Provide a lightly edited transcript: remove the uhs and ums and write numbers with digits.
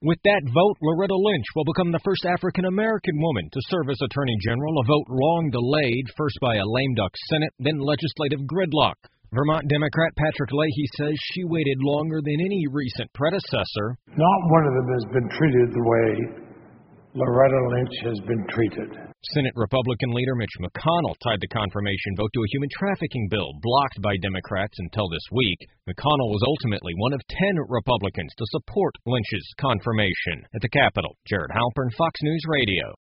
With that vote, Loretta Lynch will become the first African-American woman to serve as Attorney General, a vote long delayed, first by a lame duck Senate, then legislative gridlock. Vermont Democrat Patrick Leahy says she waited longer than any recent predecessor. Not one of them has been treated the way Loretta Lynch has been treated. Senate Republican leader Mitch McConnell tied the confirmation vote to a human trafficking bill blocked by Democrats until this week. McConnell was ultimately one of 10 Republicans to support Lynch's confirmation. At the Capitol, Jared Halpern, Fox News Radio.